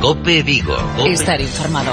COPE Vigo. Estar informado.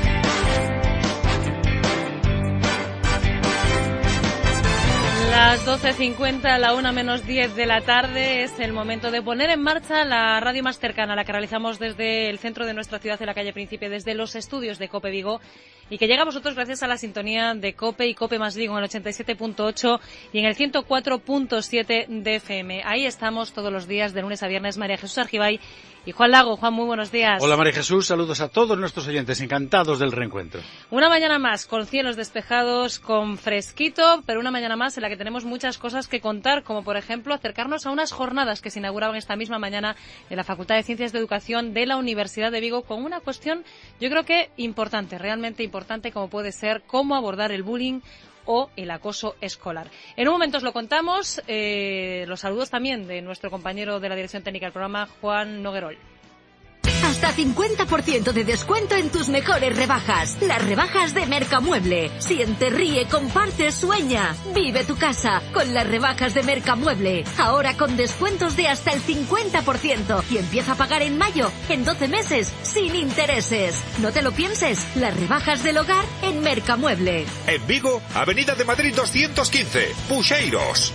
Las 12:50, la 1:10 de la tarde, es el momento de poner en marcha la radio más cercana, la que realizamos desde el centro de nuestra ciudad, en la calle Príncipe, desde los estudios de COPE Vigo, y que llega a vosotros gracias a la sintonía de COPE y COPE más Vigo en el 87.8 y en el 104.7 de FM. Ahí estamos todos los días, de lunes a viernes, María Jesús Argibay y Juan Lago. Juan, muy buenos días. Hola María Jesús, saludos a todos nuestros oyentes, encantados del reencuentro. Una mañana más, con cielos despejados, con fresquito, pero una mañana más en la que tenemos muchas cosas que contar, como por ejemplo acercarnos a unas jornadas que se inauguraban esta misma mañana en la Facultad de Ciencias de Educación de la Universidad de Vigo, con una cuestión, yo creo que importante, realmente importante, como puede ser cómo abordar el bullying o el acoso escolar. En un momento os lo contamos, los saludos también de nuestro compañero de la Dirección Técnica del programa, Juan Noguerol. Hasta 50% de descuento en tus mejores rebajas. Las rebajas de Mercamueble. Siente, ríe, comparte, sueña. Vive tu casa con las rebajas de Mercamueble. Ahora con descuentos de hasta el 50%. Y empieza a pagar en mayo, en 12 meses, sin intereses. No te lo pienses. Las rebajas del hogar en Mercamueble. En Vigo, Avenida de Madrid 215, Puxeiros.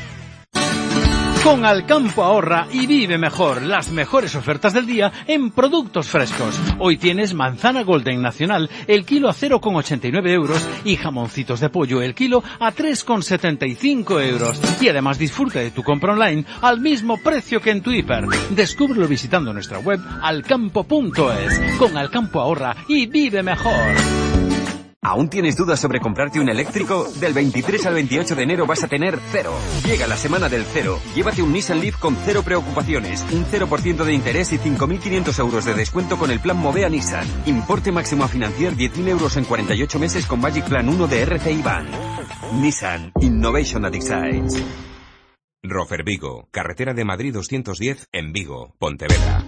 Con Alcampo ahorra y vive mejor. Las mejores ofertas del día en productos frescos. Hoy tienes manzana Golden Nacional, el kilo a 0,89 euros, y jamoncitos de pollo el kilo a 3,75 euros. Y además disfruta de tu compra online al mismo precio que en tu hiper. Descúbrelo visitando nuestra web alcampo.es. Con Alcampo ahorra y vive mejor. ¿Aún tienes dudas sobre comprarte un eléctrico? Del 23 al 28 de enero vas a tener cero. Llega la semana del cero. Llévate un Nissan Leaf con cero preocupaciones, un 0% de interés y 5.500 euros de descuento con el plan Movea Nissan. Importe máximo a financiar 10.000 euros en 48 meses con Magic Plan 1 de RCI Bank. Nissan Innovation that excites. Rofer Vigo, carretera de Madrid 210 en Vigo, Pontevedra.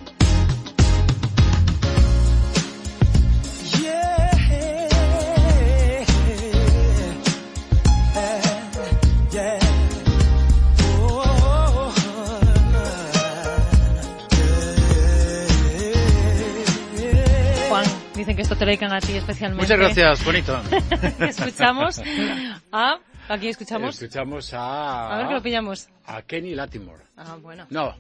Dicen que esto te lo dedican a ti especialmente. Muchas gracias, bonito. Escuchamos a... ¿A quién escuchamos? Escuchamos a... A ver que lo pillamos. A Kenny Lattimore. Ah, bueno. No.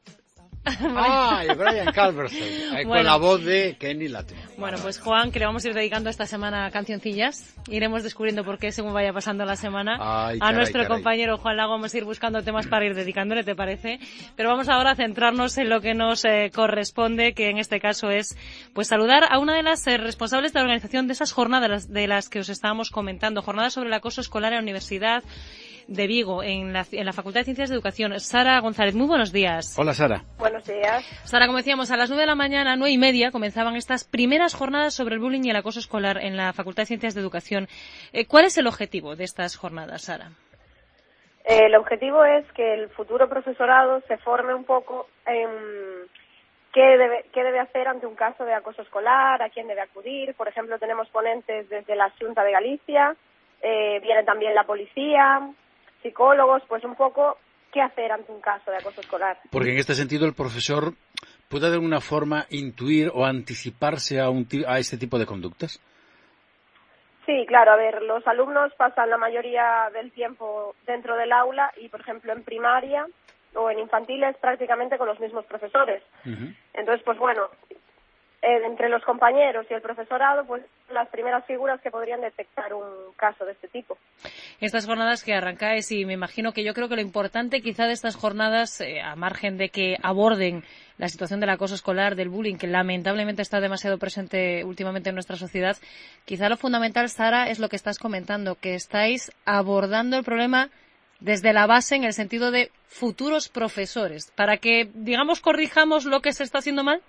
Y Brian Culbertson, bueno, con la voz de Kenny Lattimore. Bueno, pues Juan, que le vamos a ir dedicando esta semana cancioncillas. Iremos descubriendo por qué según vaya pasando la semana. Nuestro compañero Juan Lago vamos a ir buscando temas para ir dedicándole, ¿te parece? Pero vamos ahora a centrarnos en lo que nos corresponde, que en este caso es pues saludar a una de las responsables de la organización de esas jornadas de las que os estábamos comentando. Jornadas sobre el acoso escolar en la Universidad de Vigo, en la Facultad de Ciencias de Educación. Sara González, muy buenos días. Hola, Sara. Buenos días. Sara, como decíamos, a las 9 de la mañana, 9:30, comenzaban estas primeras jornadas sobre el bullying y el acoso escolar en la Facultad de Ciencias de Educación. ¿Cuál es el objetivo de estas jornadas, Sara? El objetivo es que el futuro profesorado se forme un poco en qué debe hacer ante un caso de acoso escolar, a quién debe acudir. Por ejemplo, tenemos ponentes desde la Xunta de Galicia, viene también la policía, psicólogos, pues un poco qué hacer ante un caso de acoso escolar. Porque en este sentido el profesor puede de alguna forma intuir o anticiparse a este tipo de conductas. Sí, claro, a ver, los alumnos pasan la mayoría del tiempo dentro del aula y, por ejemplo, en primaria o en infantiles prácticamente con los mismos profesores. Uh-huh. Entonces, pues bueno, entre los compañeros y el profesorado, pues las primeras figuras que podrían detectar un caso de este tipo. Estas jornadas que arrancáis, y me imagino que yo creo que lo importante quizá de estas jornadas, a margen de que aborden la situación del acoso escolar, del bullying, que lamentablemente está demasiado presente últimamente en nuestra sociedad, quizá lo fundamental, Sara, es lo que estás comentando, que estáis abordando el problema desde la base en el sentido de futuros profesores, para que, digamos, corrijamos lo que se está haciendo mal.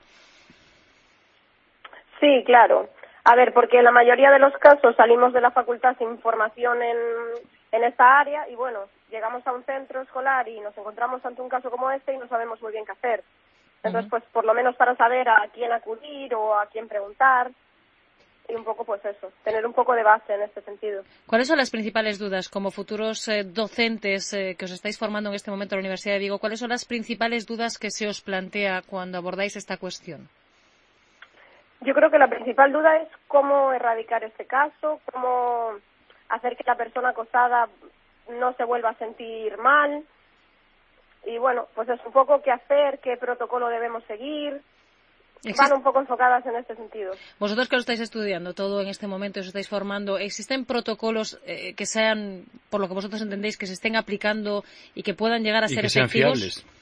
Sí, claro. A ver, porque en la mayoría de los casos salimos de la facultad sin formación en esta área y, bueno, llegamos a un centro escolar y nos encontramos ante un caso como este y no sabemos muy bien qué hacer. Entonces, pues por lo menos para saber a quién acudir o a quién preguntar y un poco, pues eso, tener un poco de base en este sentido. ¿Cuáles son las principales dudas como futuros docentes que os estáis formando en este momento en la Universidad de Vigo? ¿Cuáles son las principales dudas que se os plantea cuando abordáis esta cuestión? Yo creo que la principal duda es cómo erradicar este caso, cómo hacer que la persona acosada no se vuelva a sentir mal. Y bueno, pues es un poco qué hacer, qué protocolo debemos seguir. Van un poco enfocadas en este sentido. Vosotros que lo estáis estudiando todo en este momento, os estáis formando, ¿existen protocolos que sean, por lo que vosotros entendéis, que se estén aplicando y que puedan llegar a ser efectivos? Sean fiables.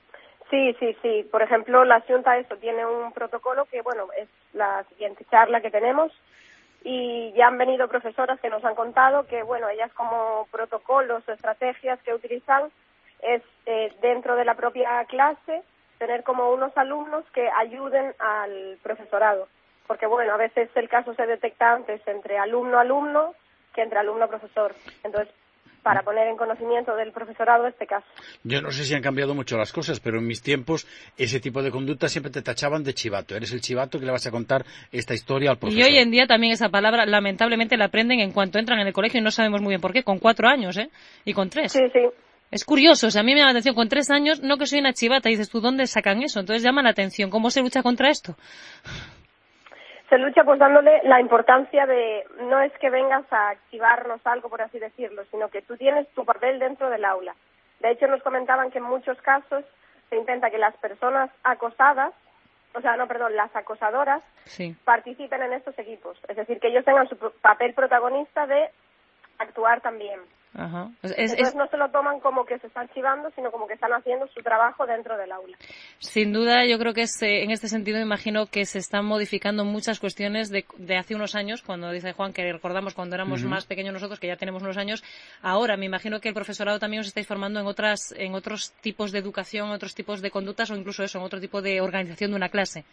Sí. Por ejemplo, la Xunta tiene un protocolo que, bueno, es la siguiente charla que tenemos, y ya han venido profesoras que nos han contado que, bueno, ellas como protocolos o estrategias que utilizan es dentro de la propia clase tener como unos alumnos que ayuden al profesorado, porque bueno, a veces el caso se detecta antes entre alumno-alumno que entre alumno-profesor. Entonces, para poner en conocimiento del profesorado este caso. Yo no sé si han cambiado mucho las cosas, pero en mis tiempos ese tipo de conducta siempre te tachaban de chivato. Eres el chivato que le vas a contar esta historia al profesor. Y hoy en día también esa palabra lamentablemente la aprenden en cuanto entran en el colegio y no sabemos muy bien por qué, con 4 años, y con 3. Sí. Es curioso, o sea, a mí me llama la atención, con 3 años, no que soy una chivata, y dices tú, ¿dónde sacan eso? Entonces llama la atención, ¿cómo se lucha contra esto? Se lucha pues dándole la importancia de, no es que vengas a activarnos algo, por así decirlo, sino que tú tienes tu papel dentro del aula. De hecho, nos comentaban que en muchos casos se intenta que las personas acosadas, las acosadoras, participen en estos equipos. Es decir, que ellos tengan su papel protagonista de actuar también. Ajá. Entonces no se lo toman como que se están chivando, sino como que están haciendo su trabajo dentro del aula. Sin duda, yo creo que en este sentido imagino que se están modificando muchas cuestiones de hace unos años, cuando dice Juan que recordamos cuando éramos más pequeños nosotros, que ya tenemos unos años. Ahora me imagino que el profesorado también os estáis formando en otros tipos de educación, otros tipos de conductas o incluso en otro tipo de organización de una clase.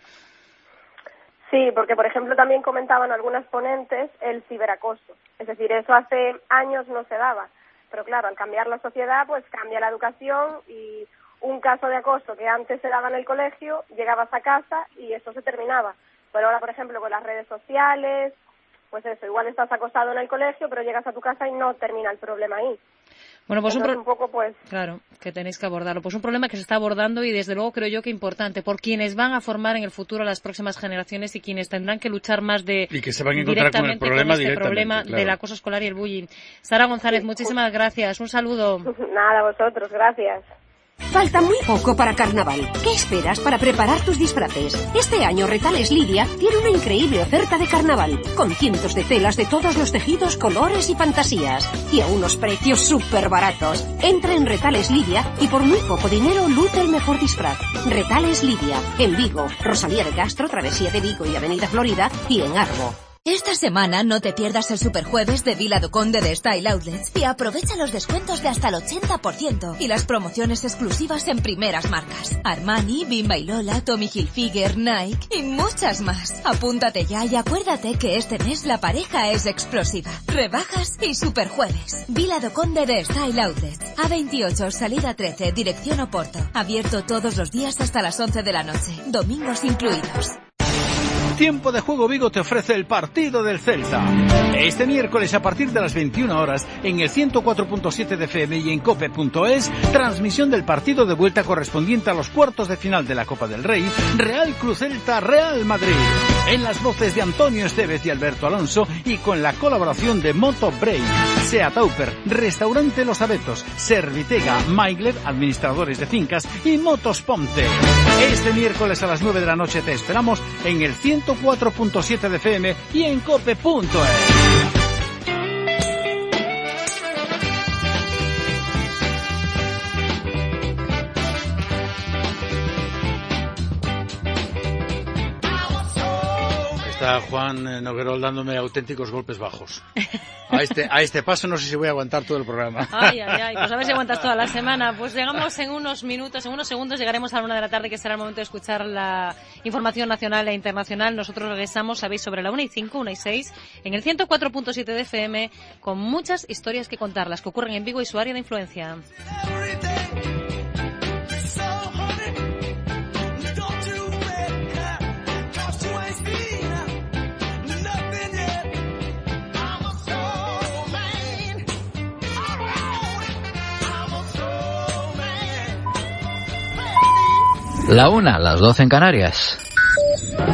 Sí, porque por ejemplo también comentaban algunas ponentes el ciberacoso. Es decir, eso hace años no se daba. Pero claro, al cambiar la sociedad, pues cambia la educación y un caso de acoso que antes se daba en el colegio, llegabas a casa y eso se terminaba. Pero ahora, por ejemplo, con las redes sociales, pues eso, igual estás acosado en el colegio, pero llegas a tu casa y no termina el problema ahí. Bueno, pues un poco, pues... Claro, que tenéis que abordarlo. Pues un problema que se está abordando y desde luego creo yo que importante por quienes van a formar en el futuro a las próximas generaciones y quienes tendrán que luchar más y que se van a encontrar con el problema problema claro, del acoso escolar y el bullying. Sara González, muchísimas gracias. Un saludo. Nada, vosotros, gracias. Falta muy poco para Carnaval. ¿Qué esperas para preparar tus disfraces? Este año Retales Lidia tiene una increíble oferta de Carnaval, con cientos de telas de todos los tejidos, colores y fantasías, y a unos precios súper baratos. Entra en Retales Lidia y por muy poco dinero luce el mejor disfraz. Retales Lidia, en Vigo, Rosalía de Castro, Travesía de Vigo y Avenida Florida, y en Arbo. Esta semana no te pierdas el Superjueves de Vila do Conde de Style Outlets y aprovecha los descuentos de hasta el 80% y las promociones exclusivas en primeras marcas. Armani, Bimba y Lola, Tommy Hilfiger, Nike y muchas más. Apúntate ya y acuérdate que este mes la pareja es explosiva. Rebajas y Superjueves. Vila do Conde de Style Outlets. A28, salida 13, dirección Oporto. Abierto todos los días hasta las 11 de la noche. Domingos incluidos. Tiempo de Juego Vigo te ofrece el partido del Celta. Este miércoles a partir de las 21 horas en el 104.7 de FM y en cope.es, transmisión del partido de vuelta correspondiente a los cuartos de final de la Copa del Rey, Real Cruz Celta Real Madrid. En las voces de Antonio Estevez y Alberto Alonso y con la colaboración de Moto Break, Seat Auper, Restaurante Los Abetos, Servitega, Maigler, administradores de fincas y Motos Ponte. Este miércoles a las 9 de la noche te esperamos en el 104.7 de FM y en cope.es. Está Juan Noguerol dándome auténticos golpes bajos. A este paso no sé si voy a aguantar todo el programa. Ay, pues a ver si aguantas toda la semana. Pues llegamos en unos minutos, en unos segundos llegaremos a la 1 de la tarde, que será el momento de escuchar la información nacional e internacional. Nosotros regresamos, sabéis, sobre la 1:05, 1:06, en el 104.7 de FM, con muchas historias que contar, las que ocurren en Vigo y su área de influencia. La 1, las 12 en Canarias.